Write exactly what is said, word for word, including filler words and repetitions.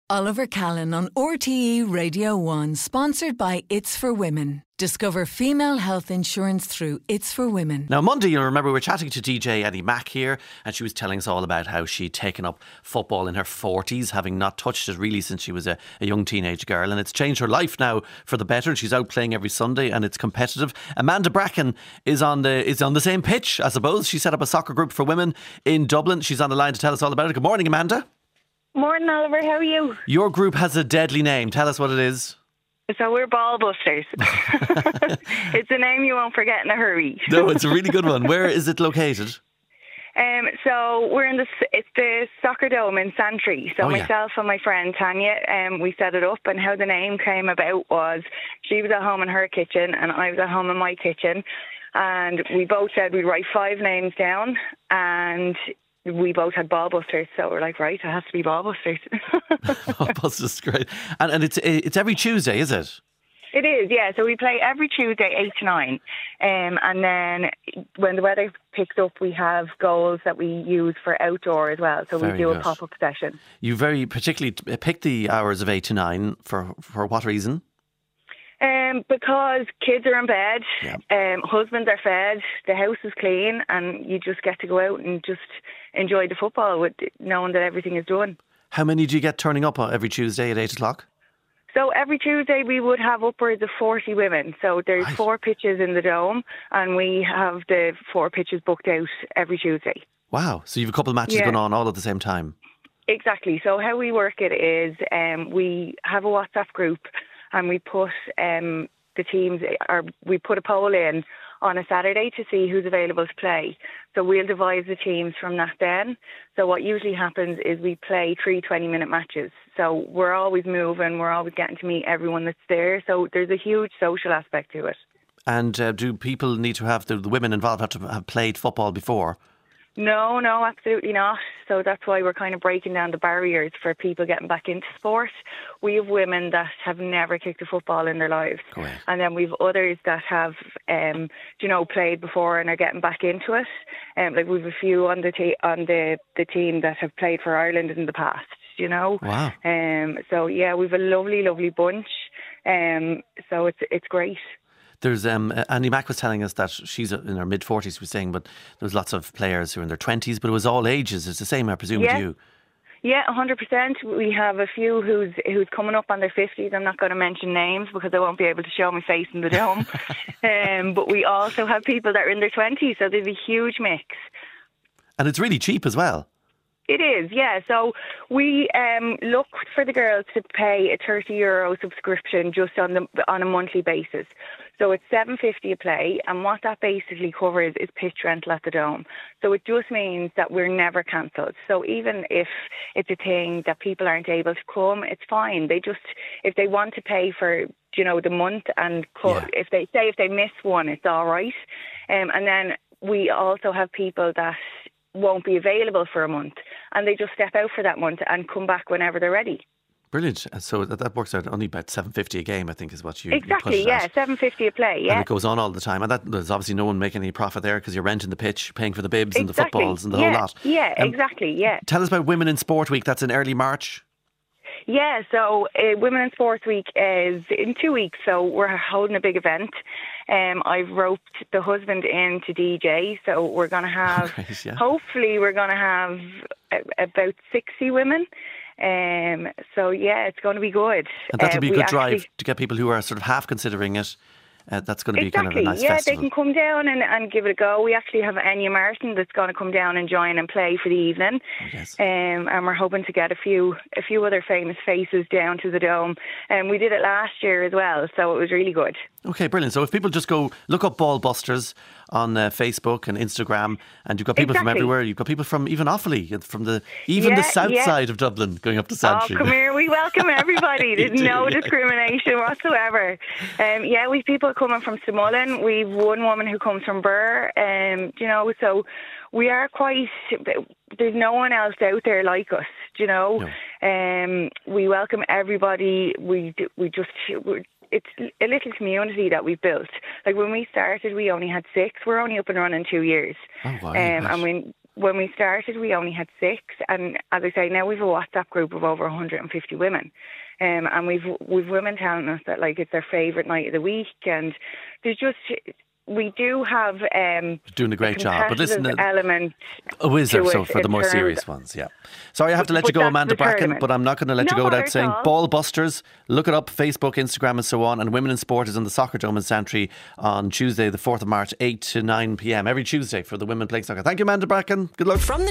Oliver Callan on R T E Radio one, sponsored by It's for Women. Discover female health insurance through It's for Women. Now, Monday, you'll remember we were chatting to D J Eddie Mack here, and she was telling us all about how she'd taken up football in her forties, having not touched it really since she was a, a young teenage girl, and it's changed her life now for the better, and she's out playing every Sunday, and it's competitive. Amanda Bracken is on the is on the same pitch, I suppose. She set up a soccer group for women in Dublin. She's on the line to tell us all about it. Good morning, Amanda. Morning, Oliver. How are you? Your group has a deadly name. Tell us what it is. So we're Ballbusters. It's a name you won't forget in a hurry. No, it's a really good one. Where is it located? Um, so we're in the it's the Soccer Dome in Santry. So oh, myself yeah. and my friend Tanya, um, we set it up, and how the name came about was she was at home in her kitchen and I was at home in my kitchen, and we both said we'd write five names down, and we both had Ballbusters, so we're like, right, it has to be Ballbusters. Ballbusters is great. And, and it's it's every Tuesday, is it? It is, yeah. So we play every Tuesday, eight to nine. Um, and then when the weather picks up, we have goals that we use for outdoor as well. So very we do good. a pop-up session. You very particularly pick the hours of eight to nine. For, for what reason? Um, because kids are in bed, yeah. um, husbands are fed, the house is clean, and you just get to go out and just enjoy the football with knowing that everything is done. How many do you get turning up every Tuesday at eight o'clock? So every Tuesday we would have upwards of forty women. So there's right. four pitches in the Dome, and we have the four pitches booked out every Tuesday. Wow. So you have a couple of matches yeah. going on all at the same time. Exactly. So how we work it is um, we have a WhatsApp group, and we put um, the teams, or we put a poll in on a Saturday to see who's available to play. So we'll devise the teams from that then. So what usually happens is we play three twenty-minute matches. So we're always moving, we're always getting to meet everyone that's there. So there's a huge social aspect to it. And uh, do people need to have, the, the women involved have to have played football before? No, no, absolutely not. So that's why we're kind of breaking down the barriers for people getting back into sport. We have women that have never kicked a football in their lives. And then we've others that have, um, you know, played before and are getting back into it. Um, like we've a few on the te- on the, the team that have played for Ireland in the past, you know. Wow. Um, so yeah, we've a lovely, lovely bunch. Um, so it's it's great. There's um, Andy Mack was telling us that she's in her mid forties. She was saying, but there was lots of players who were in their twenties, but it was all ages. It's the same, I presume, yeah. with you. Yeah, one hundred percent. We have a few who's who's coming up on their fifties. I'm not going to mention names because I won't be able to show my face in the Dome. um, but we also have people that are in their twenties, so there's a huge mix. And it's really cheap as well. It is, yeah. So we um, look for the girls to pay a thirty euro subscription just on the on a monthly basis. So it's seven fifty a play, and what that basically covers is pitch rental at the Dome. So it just means that we're never cancelled. So even if it's a thing that people aren't able to come, it's fine. They just, if they want to pay for, you know, the month, and co- yeah. if they say if they miss one, it's all right. Um, and then we also have people that won't be available for a month, and they just step out for that month and come back whenever they're ready. Brilliant. So that, that works out only about seven fifty a game, I think, is what you exactly. You put it yeah, at. seven fifty a play. Yeah, and it goes on all the time, and that, there's obviously no one making any profit there because you're renting the pitch, paying for the bibs exactly. and the footballs and the yeah. whole lot. Yeah, um, exactly. Yeah. Tell us about Women in Sport Week. That's in early March. Yeah, so uh, Women in Sports Week is in two weeks, so we're holding a big event. Um, I've roped the husband in to D J, so we're going to have, Great, yeah. hopefully we're going to have a, about sixty women. Um, so yeah, it's going to be good. And that'll uh, be a good drive actually, to get people who are sort of half considering it. Uh, that's going to be exactly. kind of a nice yeah, festival. they can come down and, and give it a go. We actually have Enya Martin that's going to come down and join and play for the evening. Oh, yes. Um, and we're hoping to get a few a few other famous faces down to the Dome. And um, we did it last year as well, so it was really good. Okay, brilliant. So if people just go look up Ballbusters on uh, Facebook and Instagram, and you've got people exactly. from everywhere. You've got people from even Offaly, from the even yeah, the south yeah. side of Dublin, going up to Santry. Oh, come here, we welcome everybody. There's do, no yeah. discrimination whatsoever. Um, yeah, we've people coming from Smullen. We've one woman who comes from Burr. Um, you know, so we are quite. There's no one else out there like us. You know, no. um, we welcome everybody. We we just. We're, it's a little community that we've built. Like when we started, we only had six. We're only up and running two years. Oh, wow. Um, and we when we started, we only had six, and as I say, now we've a WhatsApp group of over one hundred fifty women, um, and we've we've women telling us that like it's their favourite night of the week, and there's just. We do have um, doing a great a job, but listen, uh, element. Oh, is there? So for the more serious ones, yeah. Sorry, I have to let but, you go, Amanda Bracken, tournament. But I'm not going to let no you go without saying all. Ball Busters. Look it up, Facebook, Instagram, and so on. And Women in Sport is in the Soccer Dome in Santry on Tuesday, the fourth of March, eight to nine p.m. every Tuesday for the women playing soccer. Thank you, Amanda Bracken. Good luck. From the